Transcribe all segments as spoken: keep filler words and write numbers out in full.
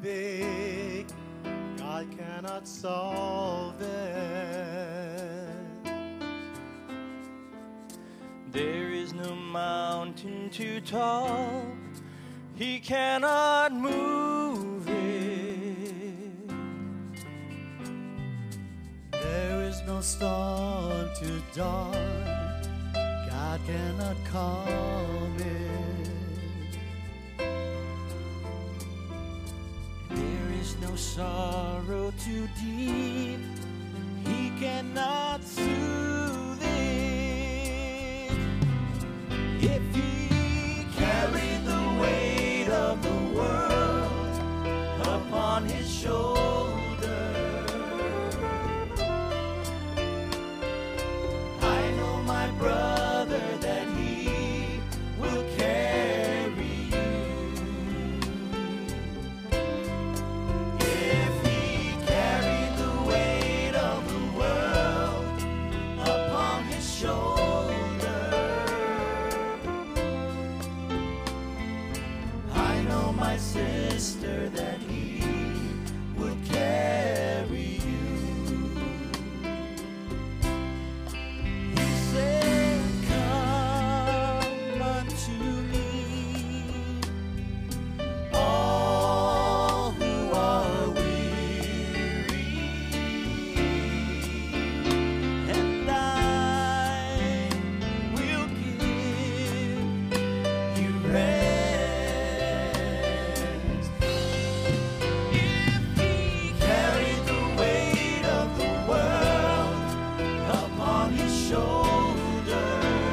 big, God cannot solve it. There is no mountain too tall, He cannot move it. There is no storm too dark, God cannot calm it. There is no sorrow too deep, He cannot soothe it. If He carried the weight of the world upon His shoulder, I know, my brother, that He will carry you. If He carried the weight of the world upon His shoulder, I know, my sister, that He will carry you. He said, "Come unto me, all who are weary, and I will give you rest." If He carried the weight of the world upon His shoulder,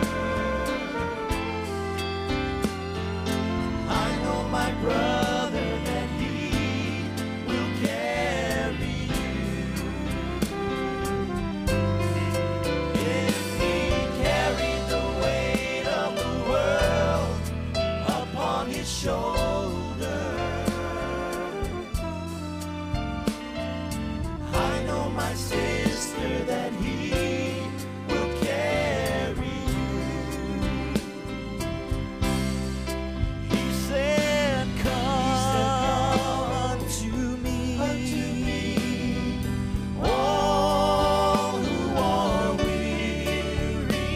I know, my brother, that He will carry you. If He carried the weight of the world upon His shoulder, I know, my sister, that He will carry you. He said, "Come unto me, all who are weary,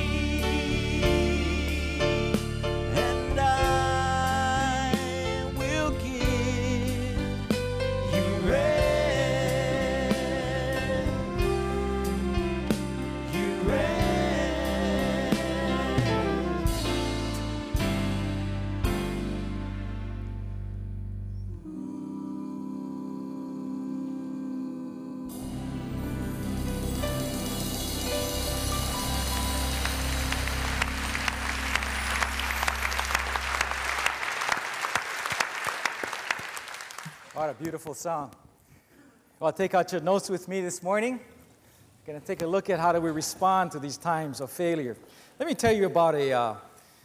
and I will give you rest. You rest." What a beautiful song. Well, take out your notes with me this morning. We're going to take a look at how do we respond to these times of failure. Let me tell you about a uh,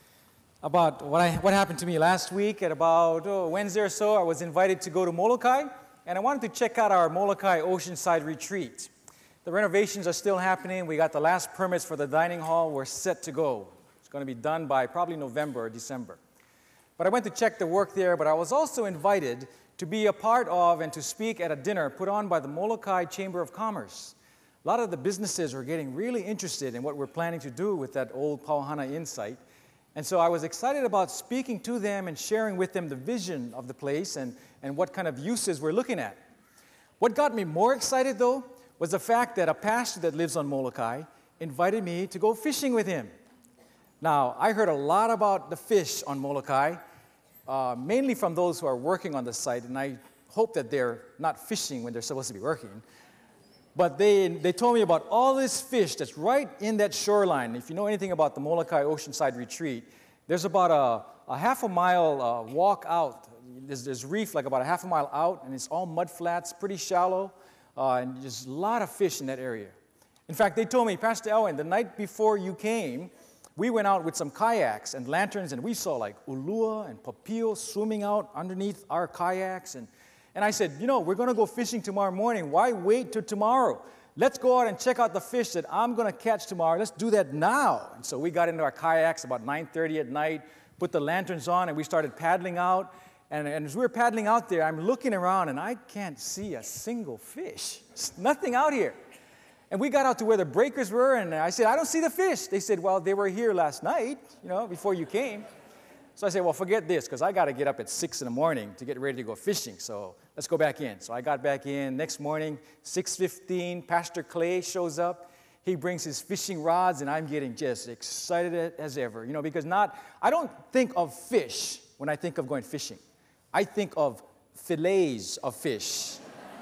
about what I what happened to me last week. At about oh, Wednesday or so, I was invited to go to Molokai, and I wanted to check out our Molokai Oceanside retreat. The renovations are still happening. We got the last permits for the dining hall. We're set to go. It's going to be done by probably November or December. But I went to check the work there, but I was also invited to be a part of and to speak at a dinner put on by the Molokai Chamber of Commerce. A lot of the businesses are getting really interested in what we're planning to do with that old Pauhana Inn site. And so I was excited about speaking to them and sharing with them the vision of the place and, and what kind of uses we're looking at. What got me more excited, though, was the fact that a pastor that lives on Molokai invited me to go fishing with him. Now, I heard a lot about the fish on Molokai, uh, mainly from those who are working on the site, and I hope that they're not fishing when they're supposed to be working. But they, they told me about all this fish that's right in that shoreline. If you know anything about the Molokai Oceanside Retreat, there's about a, a half a mile uh, walk out. There's, there's reef like about a half a mile out, and it's all mud flats, pretty shallow, uh, and there's a lot of fish in that area. In fact, they told me, Pastor Elwin, the night before you came, we went out with some kayaks and lanterns, and we saw like ulua and papio swimming out underneath our kayaks. And, and I said, you know, we're going to go fishing tomorrow morning. Why wait till tomorrow? Let's go out and check out the fish that I'm going to catch tomorrow. Let's do that now. And so we got into our kayaks about nine thirty at night, put the lanterns on, and we started paddling out. And, and as we're paddling out there, I'm looking around, and I can't see a single fish. There's nothing out here. And we got out to where the breakers were, and I said, I don't see the fish. They said, well, they were here last night, you know, before you came. So I said, well, forget this, because I got to get up at six in the morning to get ready to go fishing. So let's go back in. So I got back in. Next morning, six fifteen, Pastor Clay shows up. He brings his fishing rods, and I'm getting just excited as ever, you know, because not, I don't think of fish when I think of going fishing. I think of fillets of fish,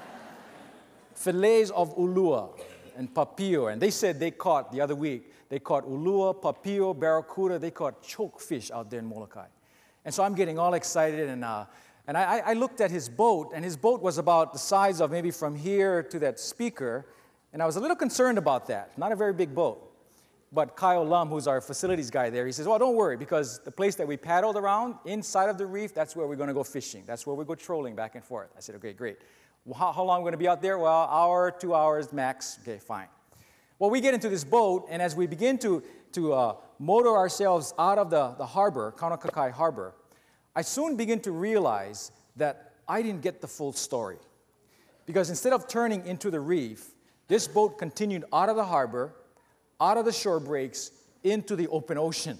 fillets of ulua and papio. And they said they caught, the other week, they caught ulua, papio, barracuda. They caught choke fish out there in Molokai. And so I'm getting all excited, and, uh, and I, I looked at his boat, and his boat was about the size of maybe from here to that speaker, and I was a little concerned about that. Not a very big boat. But Kyle Lum, who's our facilities guy there, he says, well, don't worry, because the place that we paddled around, inside of the reef, that's where we're going to go fishing. That's where we go trolling back and forth. I said, okay, great. Well, how, how long are we going to be out there? Well, hour, two hours max. Okay, fine. Well, we get into this boat, and as we begin to, to uh, motor ourselves out of the, the harbor, Kaunakakai Harbor, I soon begin to realize that I didn't get the full story. Because instead of turning into the reef, this boat continued out of the harbor, out of the shore breaks, into the open ocean.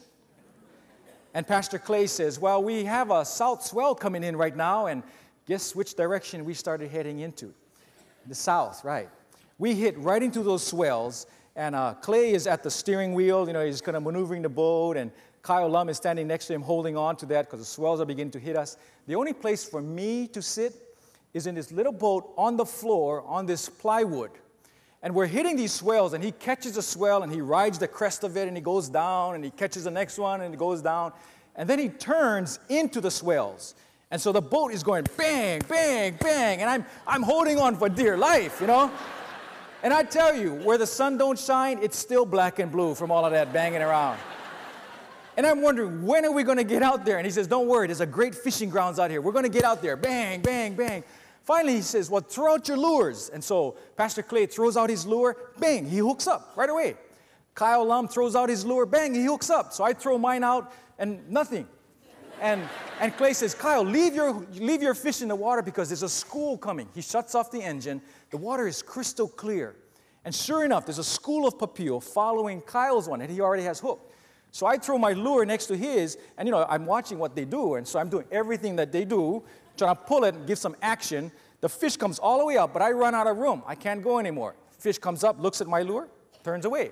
And Pastor Clay says, well, we have a south swell coming in right now, and guess which direction we started heading into? The south, right. We hit right into those swells, and uh, Clay is at the steering wheel, you know, he's kind of maneuvering the boat, and Kyle Lum is standing next to him holding on to that because the swells are beginning to hit us. The only place for me to sit is in this little boat on the floor on this plywood. And we're hitting these swells, and he catches a swell, and he rides the crest of it, and he goes down, and he catches the next one, and he goes down. And then he turns into the swells. And so the boat is going bang, bang, bang, and I'm, I'm holding on for dear life, you know? And I tell you, where the sun don't shine, it's still black and blue from all of that banging around. And I'm wondering, when are we going to get out there? And he says, don't worry, there's a great fishing grounds out here. We're going to get out there, bang, bang, bang. Finally, he says, well, throw out your lures. And so Pastor Clay throws out his lure, bang, he hooks up right away. Kyle Lum throws out his lure, bang, he hooks up. So I throw mine out, and nothing. And, and Clay says, Kyle, leave your, leave your fish in the water because there's a school coming. He shuts off the engine. The water is crystal clear. And sure enough, there's a school of papio following Kyle's one that he already has hooked. So I throw my lure next to his, and, you know, I'm watching what they do, and so I'm doing everything that they do, trying to pull it and give some action. The fish comes all the way up, but I run out of room. I can't go anymore. Fish comes up, looks at my lure, turns away.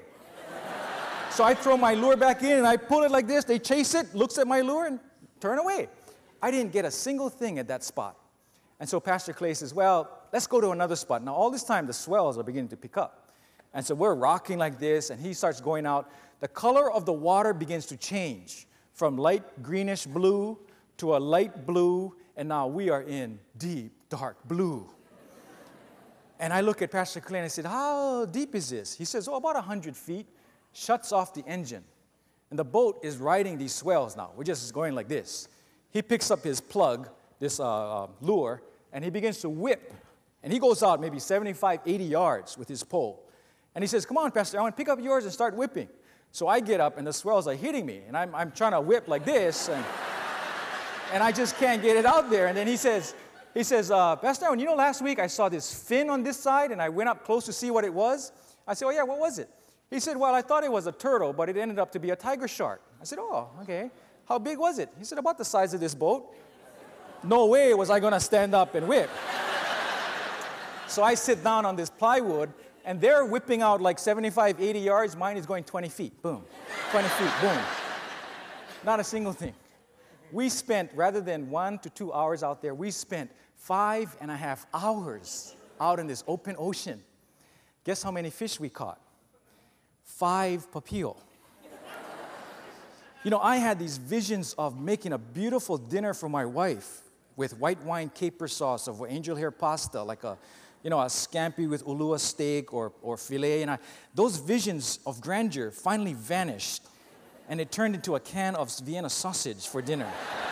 So I throw my lure back in, and I pull it like this. They chase it, looks at my lure, and turn away. I didn't get a single thing at that spot. And so Pastor Clay says, well, let's go to another spot. Now, all this time, the swells are beginning to pick up. And so we're rocking like this, and he starts going out. The color of the water begins to change from light greenish blue to a light blue, and now we are in deep, dark blue. And I look at Pastor Clay and I said, how deep is this? He says, oh, about one hundred feet. Shuts off the engine. And the boat is riding these swells now. We're just going like this. He picks up his plug, this uh, uh, lure, and he begins to whip. And he goes out maybe seventy-five, eighty yards with his pole. And he says, come on, Pastor, I want to pick up yours and start whipping. So I get up, and the swells are hitting me. And I'm, I'm trying to whip like this, and, and I just can't get it out there. And then he says, he says, uh, Pastor Aaron, you know, last week I saw this fin on this side, and I went up close to see what it was. I said, oh, yeah, what was it? He said, well, I thought it was a turtle, but it ended up to be a tiger shark. I said, oh, okay. How big was it? He said, about the size of this boat. No way was I going to stand up and whip. So I sit down on this plywood, and they're whipping out like seventy-five, eighty yards. Mine is going twenty feet. Boom. twenty feet. Boom. Not a single thing. We spent, rather than one to two hours out there, we spent five and a half hours out in this open ocean. Guess how many fish we caught? Five papio. You know, I had these visions of making a beautiful dinner for my wife with white wine caper sauce of angel hair pasta, like a, you know, a scampi with ulua steak or, or filet. And I, those visions of grandeur finally vanished, and it turned into a can of Vienna sausage for dinner.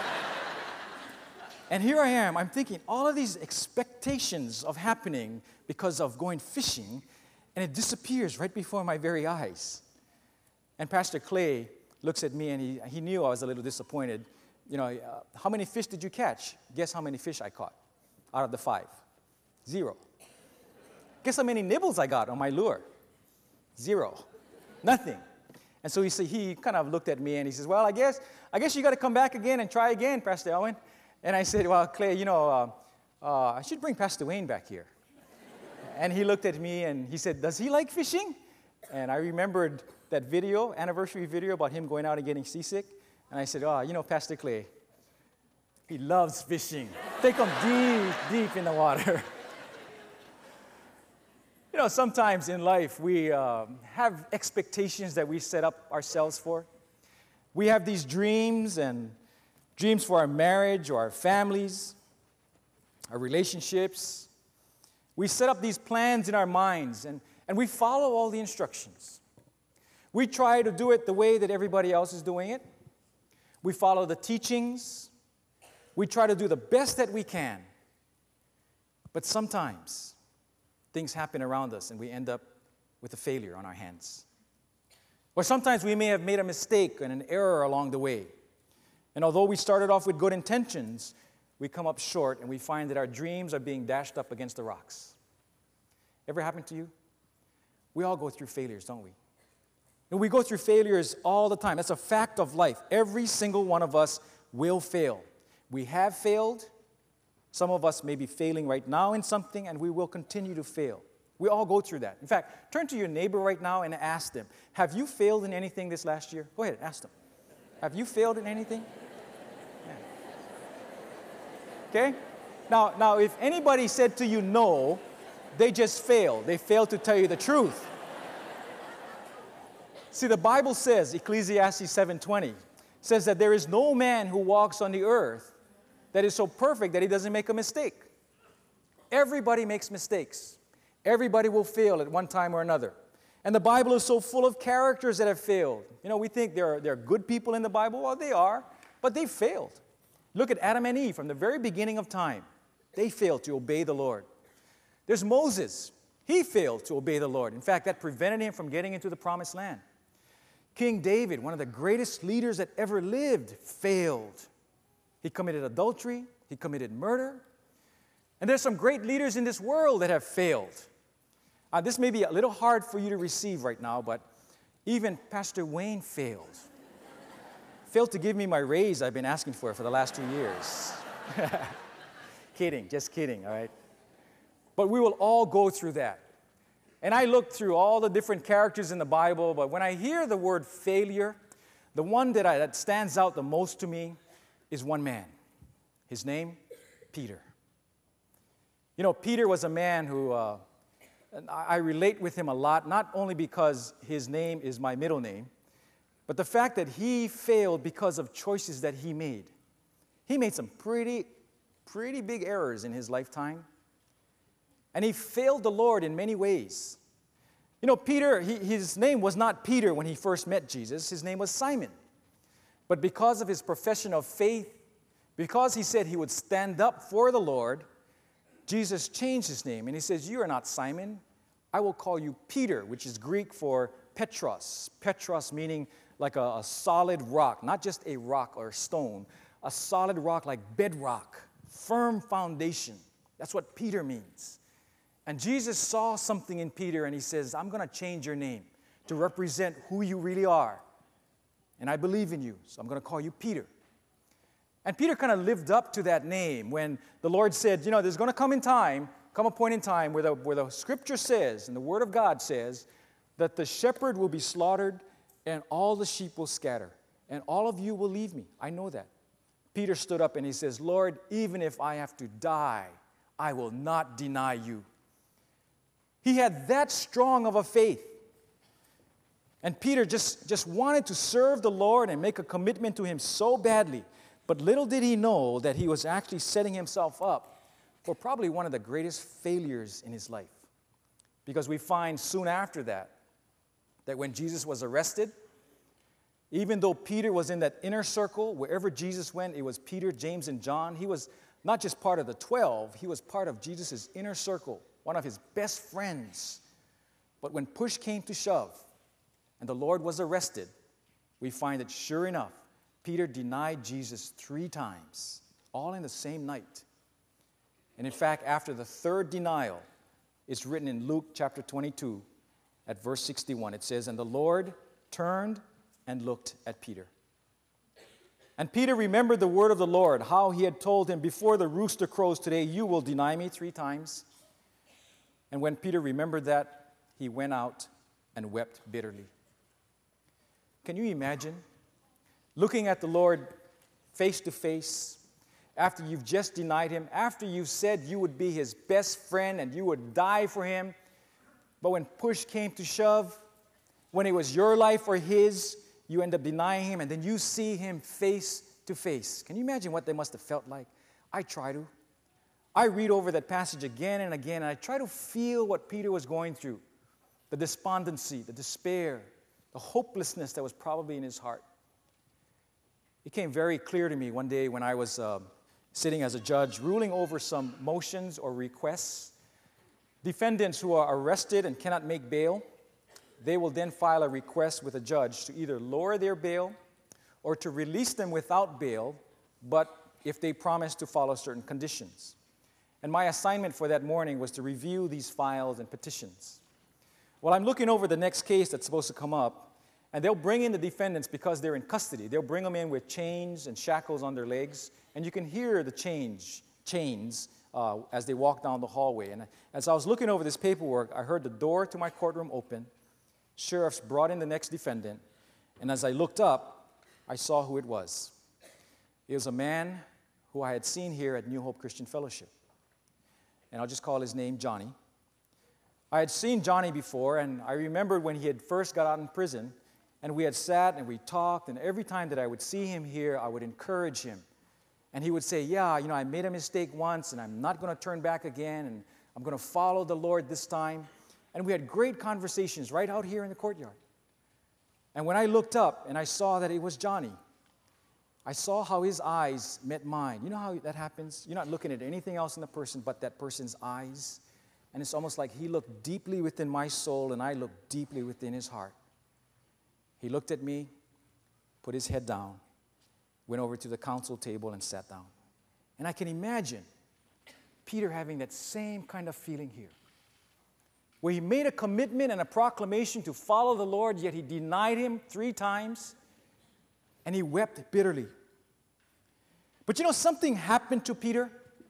And here I am, I'm thinking all of these expectations of happening because of going fishing, and it disappears right before my very eyes. And Pastor Clay looks at me, and he, he knew I was a little disappointed. you know, uh, how many fish did you catch? Guess how many fish I caught out of the five? Zero. Guess how many nibbles I got on my lure? Zero. Nothing. And so he said, he kind of looked at me and he says, well, I guess I guess you got to come back again and try again, Pastor Elwin. And I said, well, Clay, you know, uh, uh, I should bring Pastor Wayne back here. And he looked at me and he said, does he like fishing? And I remembered that video, anniversary video about him going out and getting seasick. And I said, oh, you know, Pastor Clay, he loves fishing. Take him deep, deep in the water. You know, sometimes in life we uh, have expectations that we set up ourselves for. We have these dreams and dreams for our marriage or our families, our relationships. We set up these plans in our minds and, and we follow all the instructions. We try to do it the way that everybody else is doing it. We follow the teachings. We try to do the best that we can. But sometimes things happen around us and we end up with a failure on our hands. Or sometimes we may have made a mistake and an error along the way. And although we started off with good intentions, we come up short and we find that our dreams are being dashed up against the rocks. Ever happened to you? We all go through failures, don't we? And we go through failures all the time. That's a fact of life. Every single one of us will fail. We have failed. Some of us may be failing right now in something, and we will continue to fail. We all go through that. In fact, turn to your neighbor right now and ask them, have you failed in anything this last year? Go ahead, ask them. Have you failed in anything? Yeah. Okay? Now, now, if anybody said to you no, they just failed. They failed to tell you the truth. See, the Bible says, Ecclesiastes seven twenty, says that there is no man who walks on the earth that is so perfect that he doesn't make a mistake. Everybody makes mistakes. Everybody will fail at one time or another. And the Bible is so full of characters that have failed. You know, we think there are, there are good people in the Bible. Well, they are, but they failed. Look at Adam and Eve from the very beginning of time. They failed to obey the Lord. There's Moses. He failed to obey the Lord. In fact, that prevented him from getting into the promised land. King David, one of the greatest leaders that ever lived, failed. He committed adultery. He committed murder. And there's some great leaders in this world that have failed. Uh, this may be a little hard for you to receive right now, but even Pastor Wayne failed. Failed to give me my raise I've been asking for for the last two years. Kidding, just kidding, all right? But we will all go through that. And I looked through all the different characters in the Bible, but when I hear the word failure, the one that, I, that stands out the most to me is one man. His name, Peter. You know, Peter was a man who, uh, I relate with him a lot, not only because his name is my middle name, but the fact that he failed because of choices that he made. He made some pretty, pretty big errors in his lifetime. And he failed the Lord in many ways. You know, Peter, he, his name was not Peter when he first met Jesus. His name was Simon. But because of his profession of faith, because he said he would stand up for the Lord, Jesus changed his name. And he says, you are not Simon. I will call you Peter, which is Greek for Petros. Petros meaning like a, a solid rock, not just a rock or a stone, a solid rock like bedrock, firm foundation. That's what Peter means. And Jesus saw something in Peter and he says, I'm going to change your name to represent who you really are. And I believe in you, so I'm going to call you Peter. And Peter kind of lived up to that name when the Lord said, you know, there's going to come in time, come a point in time where the, where the Scripture says and the Word of God says that the shepherd will be slaughtered and all the sheep will scatter and all of you will leave me. I know that. Peter stood up and he says, Lord, even if I have to die, I will not deny you. He had that strong of a faith. And Peter just, just wanted to serve the Lord and make a commitment to him so badly. But little did he know that he was actually setting himself up for probably one of the greatest failures in his life. Because we find soon after that, that when Jesus was arrested, even though Peter was in that inner circle, wherever Jesus went, it was Peter, James, and John. He was not just part of the twelve, he was part of Jesus' inner circle, one of his best friends. But when push came to shove and the Lord was arrested, we find that sure enough, Peter denied Jesus three times, all in the same night. And in fact, after the third denial, it's written in Luke chapter twenty-two at verse sixty-one. It says, "And the Lord turned and looked at Peter. And Peter remembered the word of the Lord, how he had told him, 'Before the rooster crows today, you will deny me three times.' And when Peter remembered that, he went out and wept bitterly." Can you imagine looking at the Lord face to face after you've just denied him, after you've said you would be his best friend and you would die for him, but when push came to shove, when it was your life or his, you end up denying him, and then you see him face to face. Can you imagine what they must have felt like? I try to. I read over that passage again and again, and I try to feel what Peter was going through, the despondency, the despair, the hopelessness that was probably in his heart. It became very clear to me one day when I was uh, sitting as a judge, ruling over some motions or requests. Defendants who are arrested and cannot make bail, they will then file a request with a judge to either lower their bail or to release them without bail, but if they promise to follow certain conditions. And my assignment for that morning was to review these files and petitions. Well, I'm looking over the next case that's supposed to come up, and they'll bring in the defendants because they're in custody. They'll bring them in with chains and shackles on their legs, and you can hear the change, chains uh, as they walk down the hallway. And as I was looking over this paperwork, I heard the door to my courtroom open. Sheriffs brought in the next defendant, and as I looked up, I saw who it was. It was a man who I had seen here at New Hope Christian Fellowship, and I'll just call his name Johnny. I had seen Johnny before, and I remembered when he had first got out in prison, and we had sat and we talked, and every time that I would see him here, I would encourage him. And he would say, yeah, you know, I made a mistake once, and I'm not going to turn back again, and I'm going to follow the Lord this time. And we had great conversations right out here in the courtyard. And when I looked up and I saw that it was Johnny, I saw how his eyes met mine. You know how that happens? You're not looking at anything else in the person but that person's eyes. And it's almost like he looked deeply within my soul and I looked deeply within his heart. He looked at me, put his head down, went over to the council table and sat down. And I can imagine Peter having that same kind of feeling here, where he made a commitment and a proclamation to follow the Lord, yet he denied him three times, and he wept bitterly. But you know, something happened to Peter.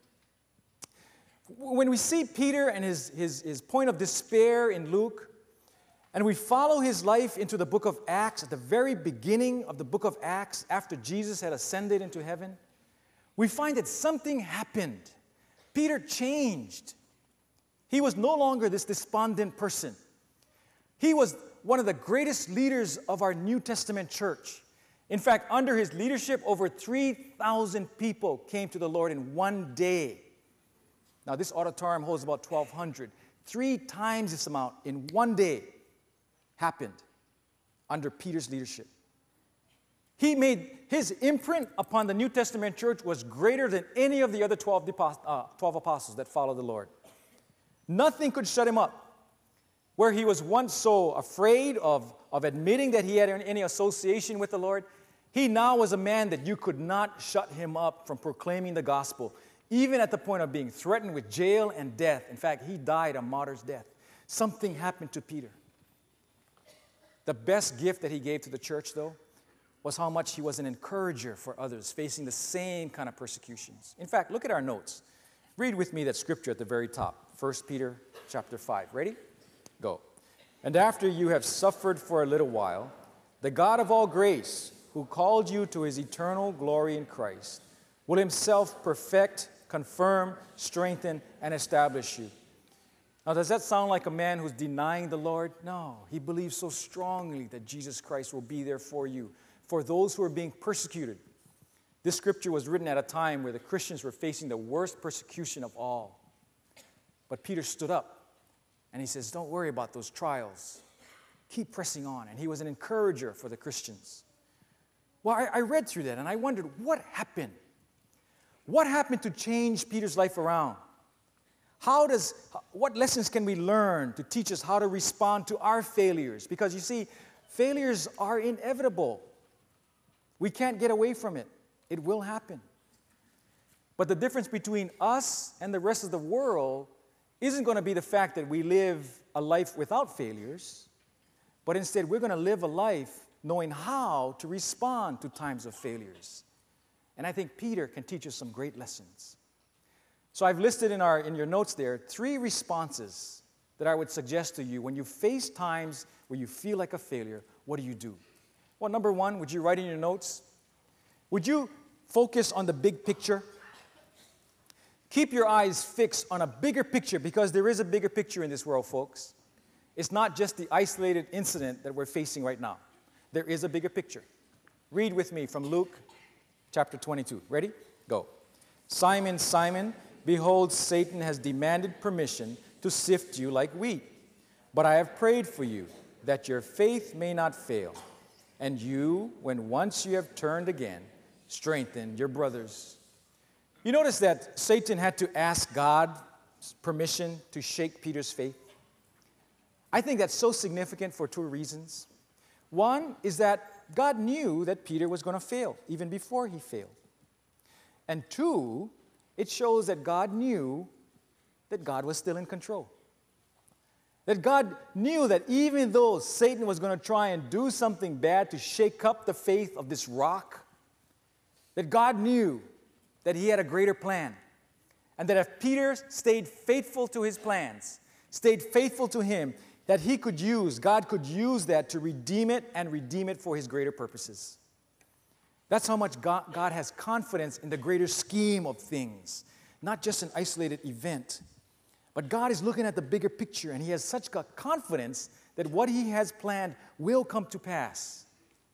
When we see Peter and his, his, his point of despair in Luke, and we follow his life into the book of Acts, at the very beginning of the book of Acts, after Jesus had ascended into heaven, we find that something happened. Peter changed. He was no longer this despondent person. He was one of the greatest leaders of our New Testament church. In fact, under his leadership, over three thousand people came to the Lord in one day. Now, this auditorium holds about twelve hundred. Three times this amount in one day happened under Peter's leadership. He made his imprint upon the New Testament church was greater than any of the other twelve, uh, twelve apostles that followed the Lord. Nothing could shut him up. Where he was once so afraid of, of admitting that he had any association with the Lord, he now was a man that you could not shut him up from proclaiming the gospel, even at the point of being threatened with jail and death. In fact, he died a martyr's death. Something happened to Peter. The best gift that he gave to the church, though, was how much he was an encourager for others facing the same kind of persecutions. In fact, look at our notes. Read with me that scripture at the very top, First Peter chapter five. Ready? Go. And after you have suffered for a little while, the God of all grace, who called you to his eternal glory in Christ, will himself perfect, confirm, strengthen, and establish you. Now, does that sound like a man who's denying the Lord? No. He believes so strongly that Jesus Christ will be there for you, for those who are being persecuted. This scripture was written at a time where the Christians were facing the worst persecution of all. But Peter stood up and he says, don't worry about those trials. Keep pressing on. And he was an encourager for the Christians. Well, I, I read through that and I wondered, what happened? What happened to change Peter's life around? How does, what lessons can we learn to teach us how to respond to our failures? Because you see, failures are inevitable. We can't get away from it. It will happen. But the difference between us and the rest of the world isn't going to be the fact that we live a life without failures, but instead we're going to live a life knowing how to respond to times of failures. And I think Peter can teach us some great lessons. So I've listed in, our, in your notes there three responses that I would suggest to you when you face times where you feel like a failure. What do you do? Well, number one, would you write in your notes? Would you focus on the big picture? Keep your eyes fixed on a bigger picture, because there is a bigger picture in this world, folks. It's not just the isolated incident that we're facing right now. There is a bigger picture. Read with me from Luke chapter twenty-two. Ready? Go. Simon, Simon, behold, Satan has demanded permission to sift you like wheat. But I have prayed for you, that your faith may not fail. And you, when once you have turned again, strengthen your brothers. You notice that Satan had to ask God's permission to shake Peter's faith? I think that's so significant for two reasons. One is that God knew that Peter was going to fail, even before he failed. And two, it shows that God knew that God was still in control. That God knew that even though Satan was going to try and do something bad to shake up the faith of this rock, that God knew that he had a greater plan. And that if Peter stayed faithful to his plans, stayed faithful to him, that he could use, God could use that to redeem it and redeem it for his greater purposes. That's how much God, God has confidence in the greater scheme of things, not just an isolated event. But God is looking at the bigger picture, and he has such confidence that what he has planned will come to pass.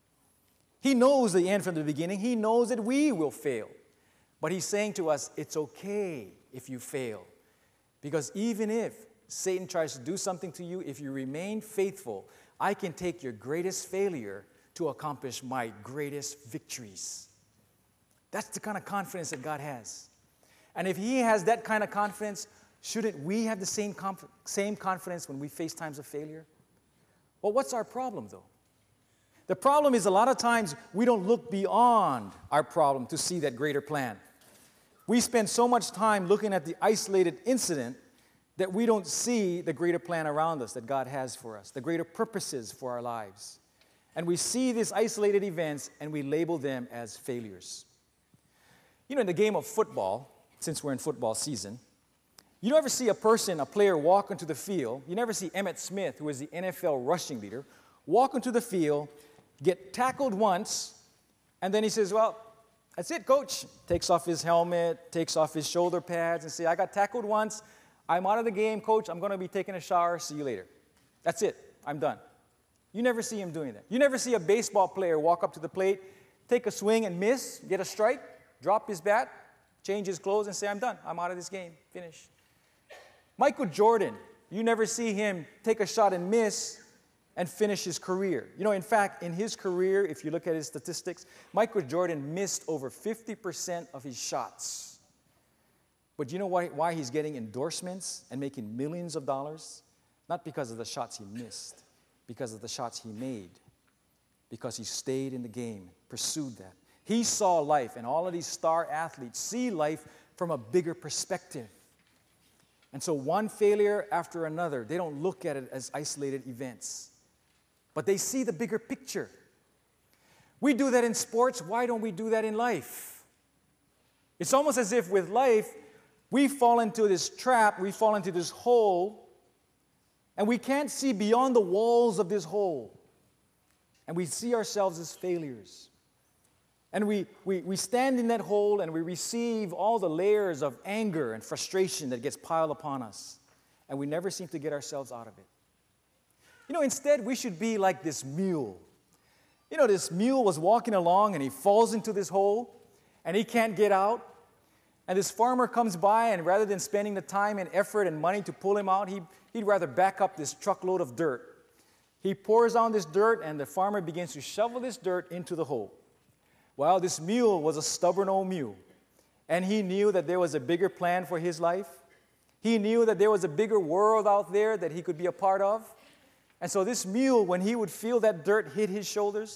He knows the end from the beginning. He knows that we will fail. But he's saying to us, it's okay if you fail. Because even if Satan tries to do something to you, if you remain faithful, I can take your greatest failure to accomplish my greatest victories. That's the kind of confidence that God has. And if he has that kind of confidence, shouldn't we have the same, conf- same confidence when we face times of failure? Well, what's our problem, though? The problem is a lot of times we don't look beyond our problem to see that greater plan. We spend so much time looking at the isolated incident that we don't see the greater plan around us that God has for us, the greater purposes for our lives. And we see these isolated events and we label them as failures. You know, in the game of football, since we're in football season, you never see a person, a player, walk onto the field. You never see Emmitt Smith, who is the N F L rushing leader, walk onto the field, get tackled once, and then he says, well, that's it, coach. Takes off his helmet, takes off his shoulder pads, and say, I got tackled once. I'm out of the game, coach. I'm going to be taking a shower. See you later. That's it. I'm done. You never see him doing that. You never see a baseball player walk up to the plate, take a swing and miss, get a strike, drop his bat, change his clothes, and say, I'm done. I'm out of this game. Finish. Michael Jordan, you never see him take a shot and miss and finish his career. You know, in fact, in his career, if you look at his statistics, Michael Jordan missed over fifty percent of his shots. But you know why, why he's getting endorsements and making millions of dollars? Not because of the shots he missed, because of the shots he made, because he stayed in the game, pursued that. He saw life, and all of these star athletes see life from a bigger perspective. And so one failure after another, they don't look at it as isolated events, but they see the bigger picture. We do that in sports. Why don't we do that in life? It's almost as if with life, we fall into this trap, we fall into this hole, and we can't see beyond the walls of this hole. And we see ourselves as failures. And we, we, we stand in that hole and we receive all the layers of anger and frustration that gets piled upon us. And we never seem to get ourselves out of it. You know, instead, we should be like this mule. You know, this mule was walking along and he falls into this hole and he can't get out. And this farmer comes by, and rather than spending the time and effort and money to pull him out, he, he'd rather back up this truckload of dirt. He pours on this dirt, and the farmer begins to shovel this dirt into the hole. Well, this mule was a stubborn old mule, and he knew that there was a bigger plan for his life. He knew that there was a bigger world out there that he could be a part of. And so this mule, when he would feel that dirt hit his shoulders,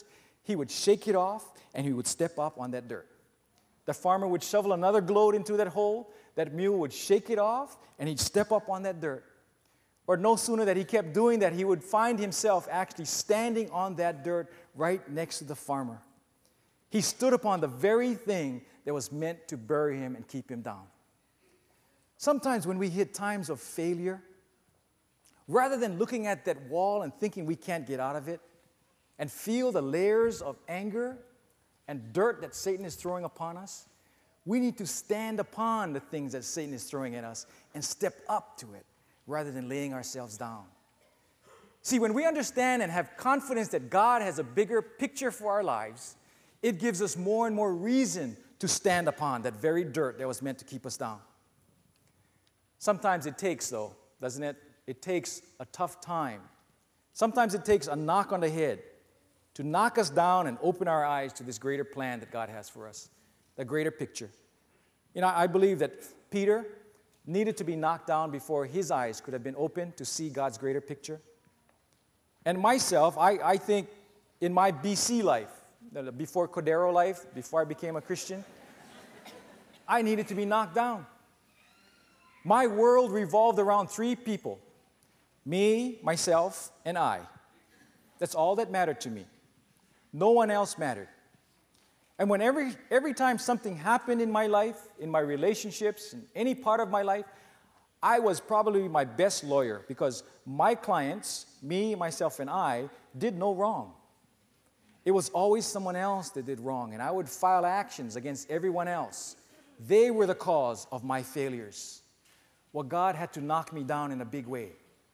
he would shake it off, and he would step up on that dirt. The farmer would shovel another load into that hole. That mule would shake it off, and he'd step up on that dirt. Or no sooner that he kept doing that, he would find himself actually standing on that dirt right next to the farmer. He stood upon the very thing that was meant to bury him and keep him down. Sometimes when we hit times of failure, rather than looking at that wall and thinking we can't get out of it, and feel the layers of anger and dirt that Satan is throwing upon us, we need to stand upon the things that Satan is throwing at us and step up to it rather than laying ourselves down. See, when we understand and have confidence that God has a bigger picture for our lives, it gives us more and more reason to stand upon that very dirt that was meant to keep us down. Sometimes it takes, though, doesn't it? It takes a tough time. Sometimes it takes a knock on the head to knock us down and open our eyes to this greater plan that God has for us, the greater picture. You know, I believe that Peter needed to be knocked down before his eyes could have been opened to see God's greater picture. And myself, I, I think in my B C life, before Cordero life, before I became a Christian, I needed to be knocked down. My world revolved around three people: me, myself, and I. That's all that mattered to me. No one else mattered. And when every, every time something happened in my life, in my relationships, in any part of my life, I was probably my best lawyer because my clients, me, myself, and I, did no wrong. It was always someone else that did wrong, and I would file actions against everyone else. They were the cause of my failures. Well, God had to knock me down in a big way.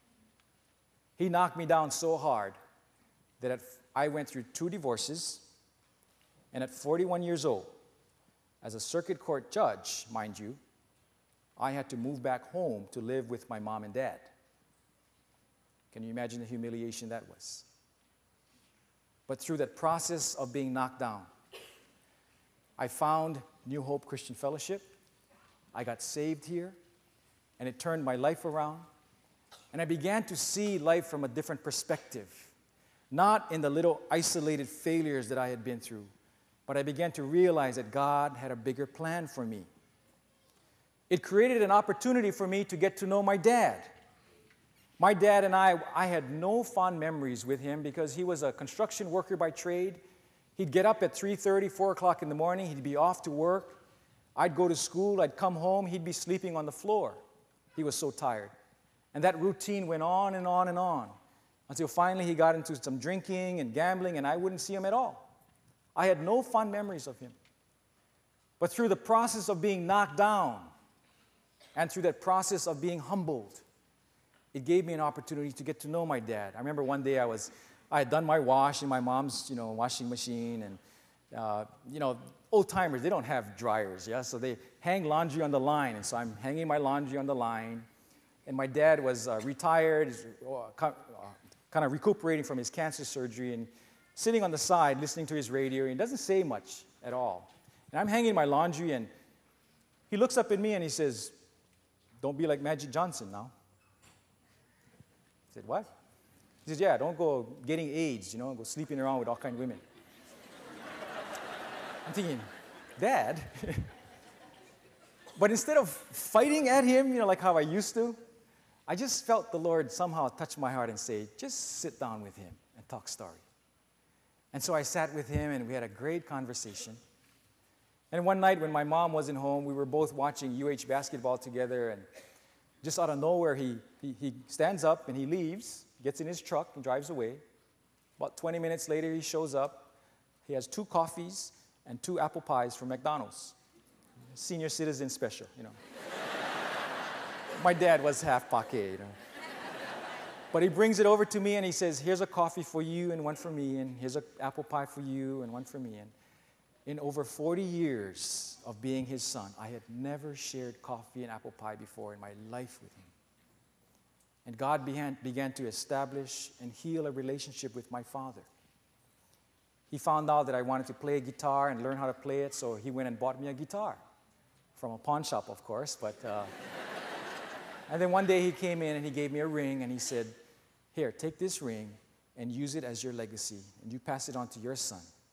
He knocked me down so hard that at, I went through two divorces, and at forty-one years old, as a circuit court judge, mind you, I had to move back home to live with my mom and dad. Can you imagine the humiliation that was? But through that process of being knocked down, I found New Hope Christian Fellowship. I got saved here, and it turned my life around. And I began to see life from a different perspective, not in the little isolated failures that I had been through, but I began to realize that God had a bigger plan for me. It created an opportunity for me to get to know my dad. My dad and I, I had no fond memories with him because he was a construction worker by trade. He'd get up at three thirty, four o'clock in the morning. He'd be off to work. I'd go to school. I'd come home. He'd be sleeping on the floor. He was so tired. And that routine went on and on and on until finally he got into some drinking and gambling, and I wouldn't see him at all. I had no fond memories of him. But through the process of being knocked down and through that process of being humbled, it gave me an opportunity to get to know my dad. I remember one day I was, I had done my wash in my mom's, you know, washing machine, and uh, you know, old timers, they don't have dryers, yeah, so they hang laundry on the line, and so I'm hanging my laundry on the line, and my dad was uh, retired, uh, kind of recuperating from his cancer surgery, and sitting on the side listening to his radio, and he doesn't say much at all. And I'm hanging my laundry, and he looks up at me and he says, "Don't be like Magic Johnson now." I said, "What?" He says, "Yeah, don't go getting AIDS, you know, go sleeping around with all kinds of women." I'm thinking, Dad? But instead of fighting at him, you know, like how I used to, I just felt the Lord somehow touch my heart and say, just sit down with him and talk story. And so I sat with him, and we had a great conversation. And one night when my mom wasn't home, we were both watching U H basketball together, and just out of nowhere, he, he, he stands up and he leaves, gets in his truck and drives away. About twenty minutes later, he shows up. He has two coffees and two apple pies from McDonald's. Senior citizen special, you know. My dad was half Paquet, you know. But he brings it over to me and he says, "Here's a coffee for you and one for me, and here's an apple pie for you and one for me." And in over forty years of being his son, I had never shared coffee and apple pie before in my life with him. And God began, began to establish and heal a relationship with my father. He found out that I wanted to play guitar and learn how to play it, so he went and bought me a guitar. From a pawn shop, of course, but... Uh, and then one day he came in and he gave me a ring and he said, "Here, take this ring and use it as your legacy, and you pass it on to your son.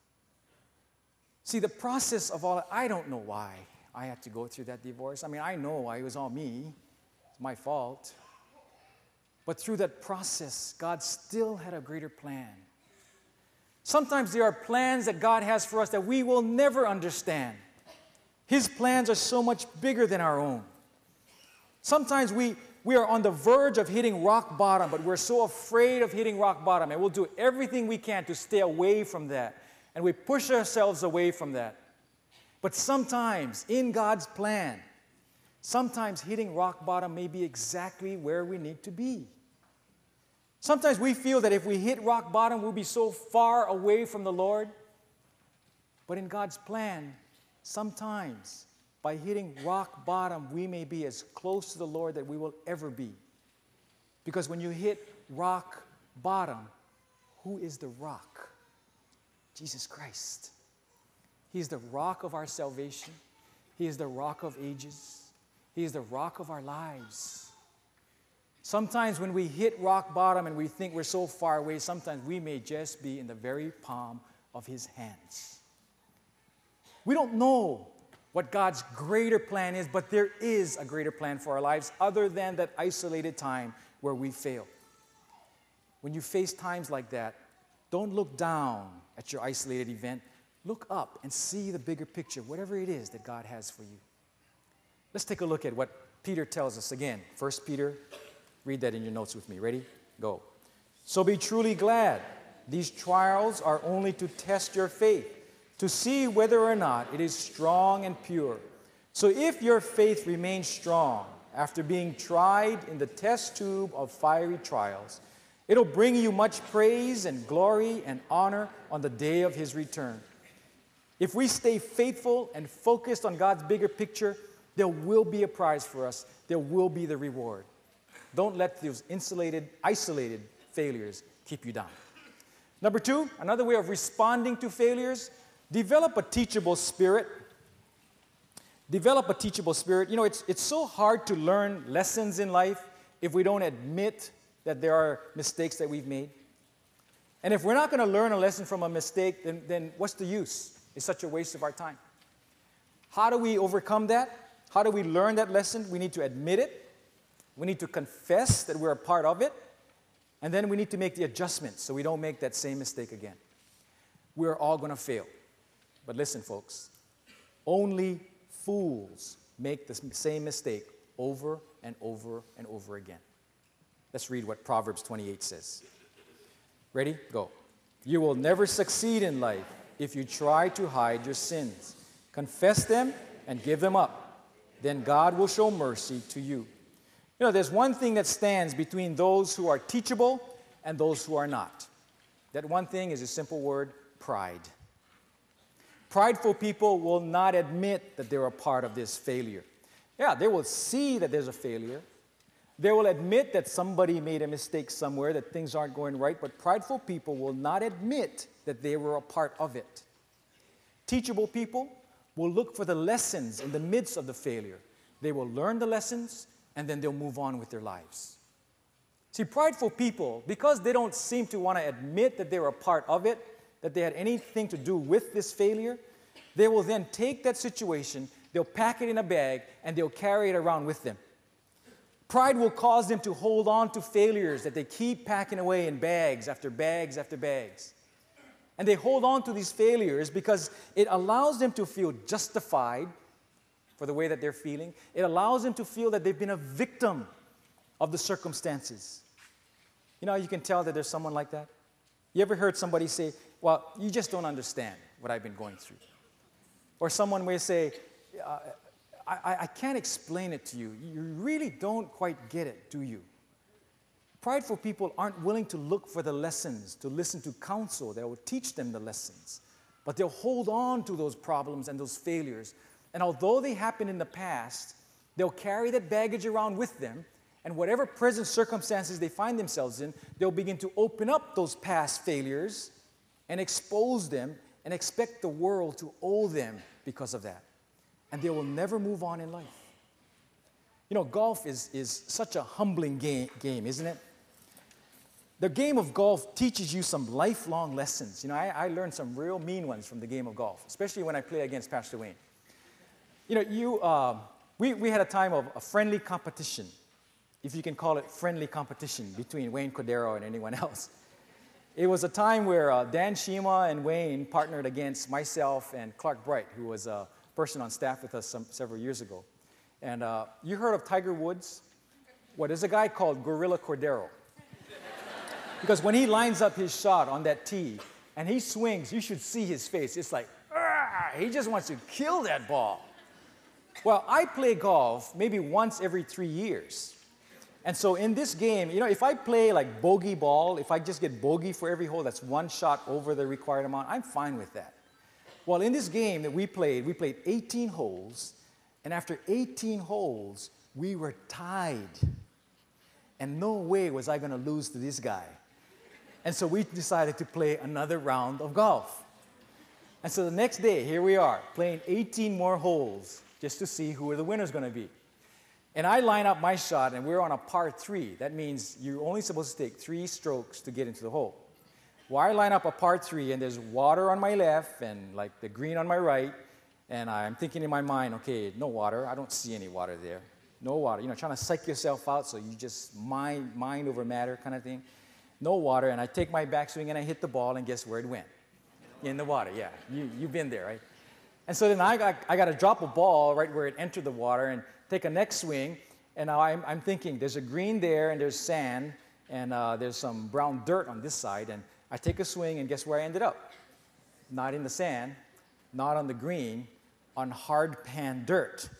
See, the process of all, I don't know why I had to go through that divorce. I mean, I know why. It was all me. It's my fault. But through that process, God still had a greater plan. Sometimes there are plans that God has for us that we will never understand. His plans are so much bigger than our own. Sometimes we, we are on the verge of hitting rock bottom, but we're so afraid of hitting rock bottom, and we'll do everything we can to stay away from that. And we push ourselves away from that. But sometimes, in God's plan, sometimes hitting rock bottom may be exactly where we need to be. Sometimes we feel that if we hit rock bottom, we'll be so far away from the Lord. But in God's plan, sometimes by hitting rock bottom, we may be as close to the Lord that we will ever be. Because when you hit rock bottom, who is the rock? Jesus Christ. He is the rock of our salvation. He is the rock of ages. He is the rock of our lives. Sometimes when we hit rock bottom and we think we're so far away, sometimes we may just be in the very palm of His hands. We don't know what God's greater plan is, but there is a greater plan for our lives other than that isolated time where we fail. When you face times like that, don't look down at your isolated event. Look up and see the bigger picture, whatever it is that God has for you. Let's take a look at what Peter tells us again. First Peter, read that in your notes with me. Ready? Go. So be truly glad. These trials are only to test your faith, to see whether or not it is strong and pure. So if your faith remains strong after being tried in the test tube of fiery trials, it'll bring you much praise and glory and honor on the day of His return. If we stay faithful and focused on God's bigger picture, there will be a prize for us. There will be the reward. Don't let those insulated, isolated failures keep you down. Number two, another way of responding to failures, develop a teachable spirit. Develop a teachable spirit. You know, it's, it's so hard to learn lessons in life if we don't admit that there are mistakes that we've made. And if we're not going to learn a lesson from a mistake, then, then what's the use? It's such a waste of our time. How do we overcome that? How do we learn that lesson? We need to admit it. We need to confess that we're a part of it. And then we need to make the adjustments so we don't make that same mistake again. We're all going to fail. But listen, folks, only fools make the same mistake over and over and over again. Let's read what Proverbs twenty-eight says. Ready? Go. You will never succeed in life if you try to hide your sins. Confess them and give them up. Then God will show mercy to you. You know, there's one thing that stands between those who are teachable and those who are not. That one thing is a simple word, pride. Prideful people will not admit that they're a part of this failure. Yeah, they will see that there's a failure. They will admit that somebody made a mistake somewhere, that things aren't going right, but prideful people will not admit that they were a part of it. Teachable people will look for the lessons in the midst of the failure. They will learn the lessons, and then they'll move on with their lives. See, prideful people, because they don't seem to want to admit that they were a part of it, that they had anything to do with this failure, they will then take that situation, they'll pack it in a bag, and they'll carry it around with them. Pride will cause them to hold on to failures that they keep packing away in bags after bags after bags. And they hold on to these failures because it allows them to feel justified for the way that they're feeling. It allows them to feel that they've been a victim of the circumstances. You know, you can tell that there's someone like that. You ever heard somebody say, well, you just don't understand what I've been going through? Or someone may say, uh, I, I can't explain it to you. You really don't quite get it, do you? Prideful people aren't willing to look for the lessons, to listen to counsel that will teach them the lessons. But they'll hold on to those problems and those failures. And although they happened in the past, they'll carry that baggage around with them. And whatever present circumstances they find themselves in, they'll begin to open up those past failures and expose them and expect the world to owe them because of that. And they will never move on in life. You know, golf is, is such a humbling game, game, isn't it? the game of golf teaches you some lifelong lessons. You know, I, I learned some real mean ones from the game of golf, especially when I play against Pastor Wayne. You know, you, uh, we, we had a time of a friendly competition, if you can call it friendly competition, between Wayne Cordero and anyone else. It was a time where uh, Dan Shima and Wayne partnered against myself and Clark Bright, who was a person on staff with us some, several years ago. And uh, you heard of Tiger Woods? Well, there's a guy called Gorilla Cordero. Because when he lines up his shot on that tee and he swings, you should see his face. It's like, "Argh!" He just wants to kill that ball. Well, I play golf maybe once every three years. And so in this game, you know, if I play like bogey ball, if I just get bogey for every hole, that's one shot over the required amount, I'm fine with that. Well, in this game that we played, we played eighteen holes, and after eighteen holes, we were tied. And no way was I going to lose to this guy. And so we decided to play another round of golf. And so the next day, here we are, playing eighteen more holes just to see who the winner's going to be. And I line up my shot, and we're on a par three. That means you're only supposed to take three strokes to get into the hole. Well, I line up a par three, and there's water on my left and like the green on my right. And I'm thinking in my mind, okay, no water. I don't see any water there. No water. You know, trying to psych yourself out so you just mind, mind over matter kind of thing. No water. And I take my backswing, and I hit the ball, and guess where it went? In the water, yeah. You, you've been there, right? And so then I got, I got to drop a ball right where it entered the water and take a next swing. And now I'm, I'm thinking there's a green there and there's sand and uh, there's some brown dirt on this side. And I take a swing, and guess where I ended up? Not in the sand, not on the green, on hard pan dirt.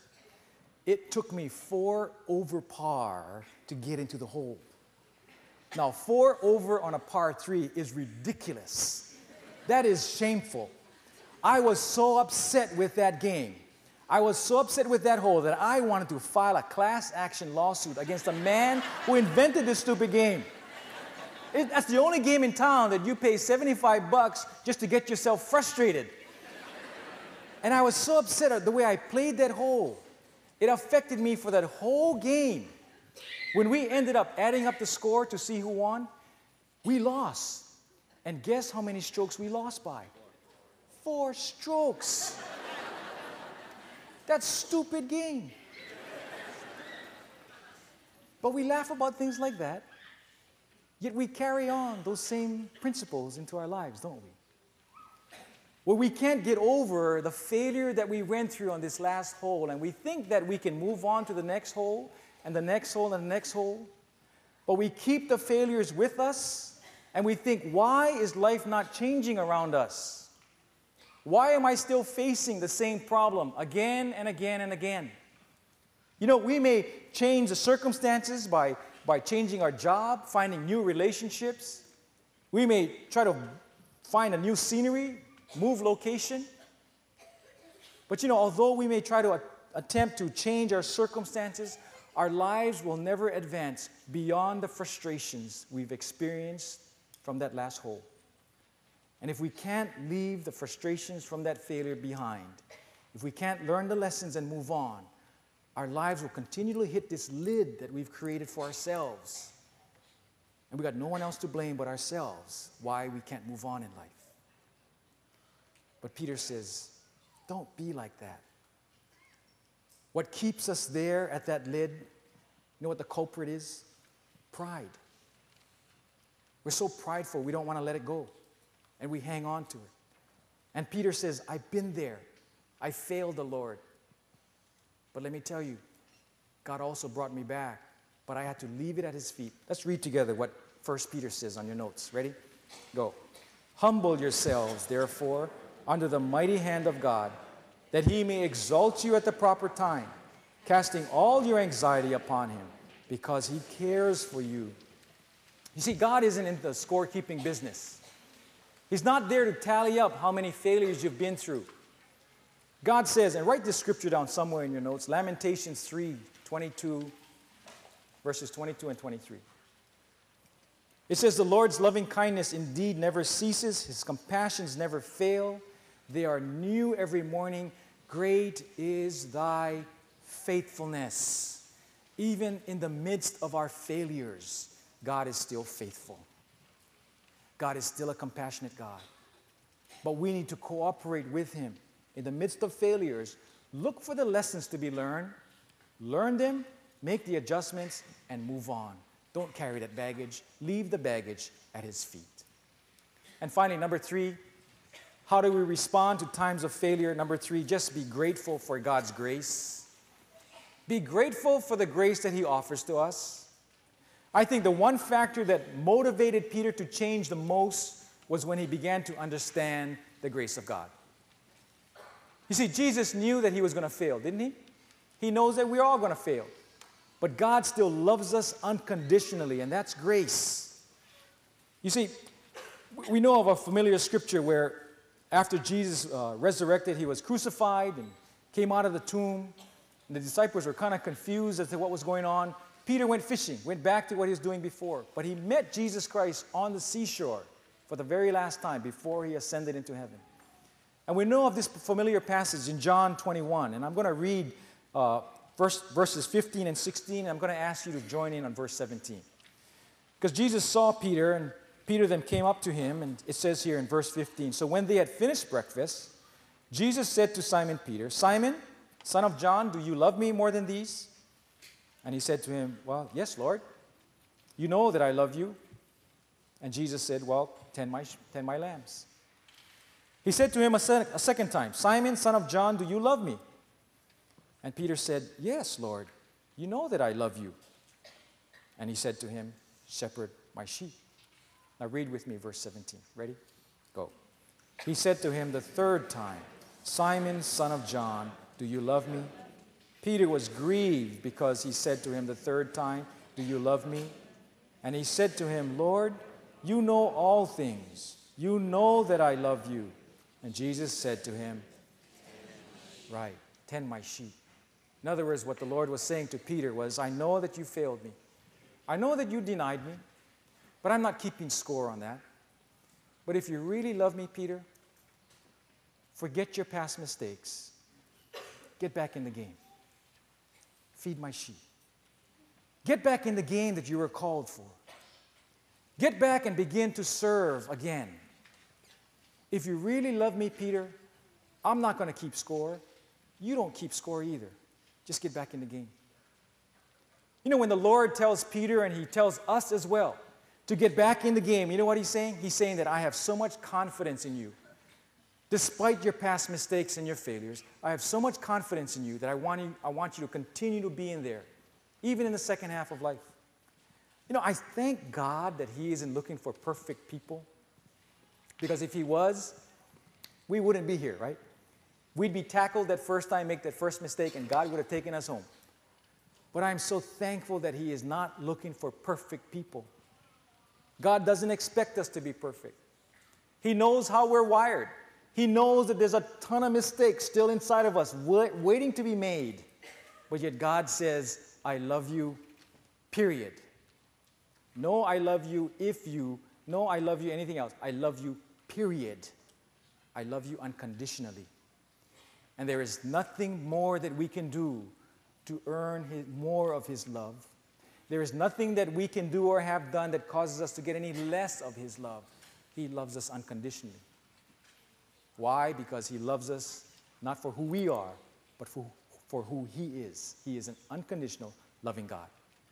It took me four over par to get into the hole. Now, four over on a par three is ridiculous. That is shameful. I was so upset with that game. I was so upset with that hole that I wanted to file a class action lawsuit against a man who invented this stupid game. It, that's the only game in town that you pay seventy-five bucks just to get yourself frustrated. And I was so upset at the way I played that hole. It affected me for that whole game. When we ended up adding up the score to see who won, we lost. And guess how many strokes we lost by? Four strokes. That stupid game. But we laugh about things like that, yet we carry on those same principles into our lives, don't we? Well, we can't get over the failure that we went through on this last hole, and we think that we can move on to the next hole, and the next hole, and the next hole. But we keep the failures with us, and we think, why is life not changing around us? Why am I still facing the same problem again and again and again? You know, we may change the circumstances by, by changing our job, finding new relationships. We may try to find a new scenery, move location. But you know, although we may try to a- attempt to change our circumstances, our lives will never advance beyond the frustrations we've experienced from that last hole. And if we can't leave the frustrations from that failure behind, if we can't learn the lessons and move on, our lives will continually hit this lid that we've created for ourselves. And we got no one else to blame but ourselves why we can't move on in life. But Peter says, don't be like that. What keeps us there at that lid, you know what the culprit is? Pride. We're so prideful, we don't want to let it go. And we hang on to it. And Peter says, I've been there. I failed the Lord. But let me tell you, God also brought me back. But I had to leave it at his feet. Let's read together what First Peter says on your notes. Ready? Go. Humble yourselves, therefore, under the mighty hand of God, that he may exalt you at the proper time, casting all your anxiety upon him, because he cares for you. You see, God isn't in the scorekeeping business. He's not there to tally up how many failures you've been through. God says, and write this scripture down somewhere in your notes, Lamentations three, twenty-two, verses twenty-two and twenty-three. It says, the Lord's loving kindness indeed never ceases. His compassions never fail. They are new every morning. Great is thy faithfulness. Even in the midst of our failures, God is still faithful. God is still a compassionate God. But we need to cooperate with Him. In the midst of failures, look for the lessons to be learned, learn them, make the adjustments, and move on. Don't carry that baggage. Leave the baggage at His feet. And finally, number three, how do we respond to times of failure? Number three, just be grateful for God's grace. Be grateful for the grace that He offers to us. I think the one factor that motivated Peter to change the most was when he began to understand the grace of God. You see, Jesus knew that he was going to fail, didn't he? He knows that we're all going to fail. But God still loves us unconditionally, and that's grace. You see, we know of a familiar scripture where after Jesus uh, resurrected, he was crucified and came out of the tomb. And the disciples were kind of confused as to what was going on. Peter went fishing, went back to what he was doing before. But he met Jesus Christ on the seashore for the very last time before he ascended into heaven. And we know of this familiar passage in John twenty-one. And I'm going to read uh, verse, verses fifteen and sixteen. And I'm going to ask you to join in on verse seventeen. Because Jesus saw Peter, and Peter then came up to him. And it says here in verse fifteen, "So when they had finished breakfast, Jesus said to Simon Peter, 'Simon, son of John, do you love me more than these?' And he said to him, 'Well, yes, Lord. You know that I love you.' And Jesus said, 'Well, tend my, tend my lambs.' He said to him a, se- a second time, 'Simon, son of John, do you love me?' And Peter said, 'Yes, Lord. You know that I love you.' And he said to him, 'Shepherd my sheep.'" Now read with me verse seventeen. Ready? Go. He said to him the third time, 'Simon, son of John, do you love me?' Peter was grieved because he said to him the third time, 'Do you love me?' And he said to him, 'Lord, you know all things. You know that I love you.' And Jesus said to him, 'Right, tend my sheep.'" In other words, what the Lord was saying to Peter was, "I know that you failed me. I know that you denied me, but I'm not keeping score on that. But if you really love me, Peter, forget your past mistakes. Get back in the game. Feed my sheep. Get back in the game that you were called for. Get back and begin to serve again. If you really love me, Peter, I'm not going to keep score. You don't keep score either. Just get back in the game." You know, when the Lord tells Peter, and He tells us as well, to get back in the game, you know what He's saying? He's saying that I have so much confidence in you. Despite your past mistakes and your failures, I have so much confidence in you that I want you, I want you to continue to be in there, even in the second half of life. You know, I thank God that He isn't looking for perfect people, because if He was, we wouldn't be here, right? We'd be tackled that first time, make that first mistake, and God would have taken us home. But I'm so thankful that He is not looking for perfect people. God doesn't expect us to be perfect. He knows how we're wired. He knows that there's a ton of mistakes still inside of us waiting to be made. But yet God says, "I love you, period. No, I love you if you, no, I love you anything else. I love you, period. I love you unconditionally." And there is nothing more that we can do to earn his, more of His love. There is nothing that we can do or have done that causes us to get any less of His love. He loves us unconditionally. Why? Because He loves us not for who we are, but for, for who He is. He is an unconditional, loving God.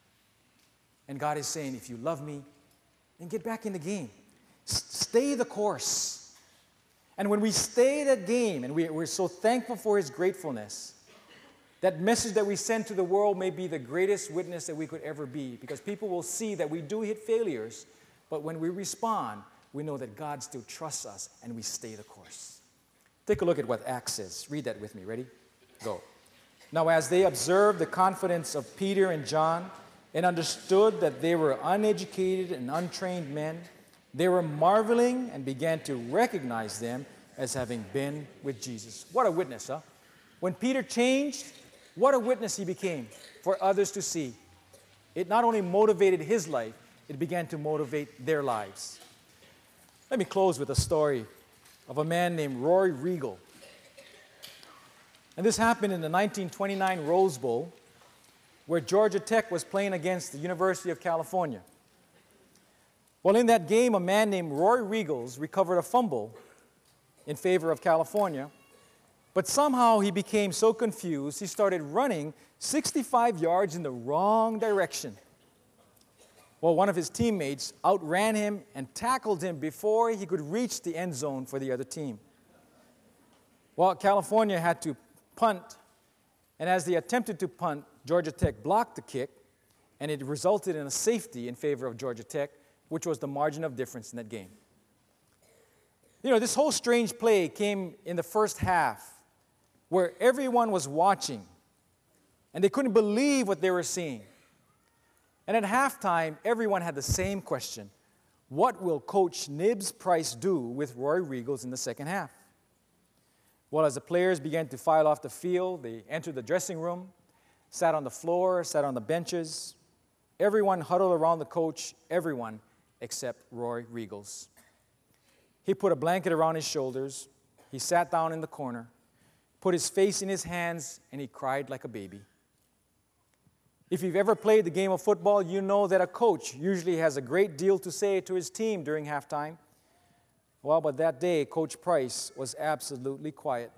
And God is saying, if you love me, then get back in the game. S- stay the course. And when we stay that game, and we, we're so thankful for His gratefulness, that message that we send to the world may be the greatest witness that we could ever be, because people will see that we do hit failures, but when we respond, we know that God still trusts us, and we stay the course. Take a look at what Acts says. Read that with me. Ready? Go. "Now as they observed the confidence of Peter and John and understood that they were uneducated and untrained men, they were marveling and began to recognize them as having been with Jesus." What a witness, huh? When Peter changed, what a witness he became for others to see. It not only motivated his life, it began to motivate their lives. Let me close with a story of a man named Roy Regal. And this happened in the nineteen twenty-nine Rose Bowl, where Georgia Tech was playing against the University of California. Well, in that game, a man named Roy Riegels recovered a fumble in favor of California, but somehow he became so confused, he started running sixty-five yards in the wrong direction. Well, one of his teammates outran him and tackled him before he could reach the end zone for the other team. Well, California had to punt, and as they attempted to punt, Georgia Tech blocked the kick, and it resulted in a safety in favor of Georgia Tech, which was the margin of difference in that game. You know, this whole strange play came in the first half, where everyone was watching, and they couldn't believe what they were seeing. And at halftime, everyone had the same question: what will Coach Nibs Price do with Roy Riegels in the second half? Well, as the players began to file off the field, they entered the dressing room, sat on the floor, sat on the benches. Everyone huddled around the coach, everyone except Roy Riegels. He put a blanket around his shoulders, he sat down in the corner, put his face in his hands, and he cried like a baby. If you've ever played the game of football, you know that a coach usually has a great deal to say to his team during halftime. Well, but that day, Coach Price was absolutely quiet.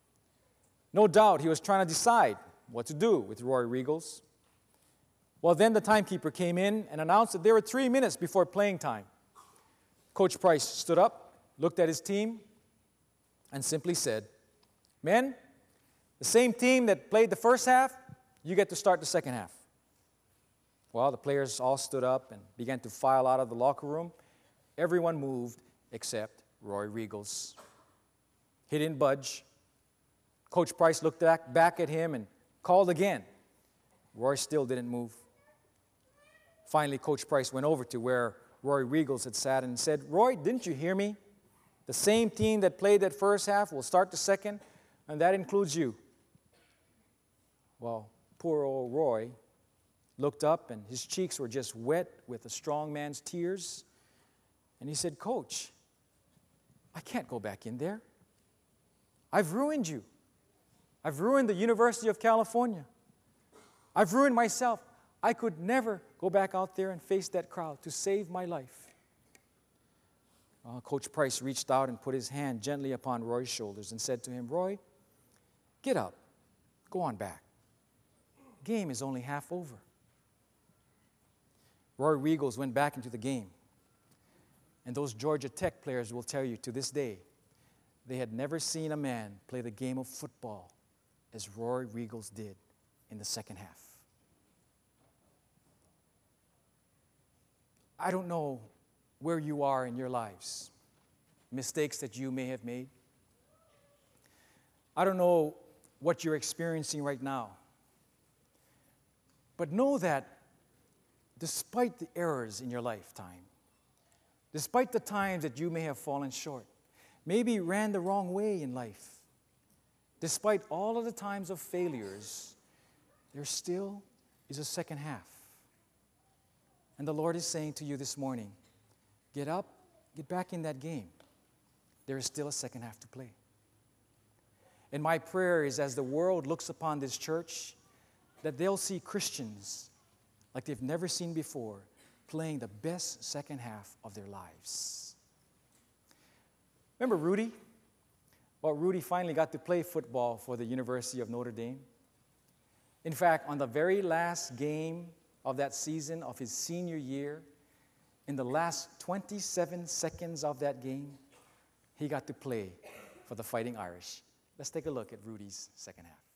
No doubt he was trying to decide what to do with Roy Riegels. Well, then the timekeeper came in and announced that there were three minutes before playing time. Coach Price stood up, looked at his team, and simply said, "Men, the same team that played the first half, you get to start the second half." Well, the players all stood up and began to file out of the locker room. Everyone moved except Roy Riegels. He didn't budge. Coach Price looked back, back at him and called again. Roy still didn't move. Finally, Coach Price went over to where Roy Riegels had sat and said, "Roy, didn't you hear me? The same team that played that first half will start the second, and that includes you." Well, poor old Roy looked up, and his cheeks were just wet with a strong man's tears. And he said, "Coach, I can't go back in there. I've ruined you. I've ruined the University of California. I've ruined myself. I could never go back out there and face that crowd to save my life." Well, Coach Price reached out and put his hand gently upon Roy's shoulders and said to him, "Roy, get up. Go on back. The game is only half over." Roy Riegels went back into the game. And those Georgia Tech players will tell you to this day, they had never seen a man play the game of football as Roy Riegels did in the second half. I don't know where you are in your lives, mistakes that you may have made. I don't know what you're experiencing right now. But know that despite the errors in your lifetime, despite the times that you may have fallen short, maybe ran the wrong way in life, despite all of the times of failures, there still is a second half. And the Lord is saying to you this morning, get up, get back in that game. There is still a second half to play. And my prayer is, as the world looks upon this church, that they'll see Christians like they've never seen before, playing the best second half of their lives. Remember Rudy? Well, Rudy finally got to play football for the University of Notre Dame. In fact, on the very last game of that season of his senior year, in the last twenty-seven seconds of that game, he got to play for the Fighting Irish. Let's take a look at Rudy's second half.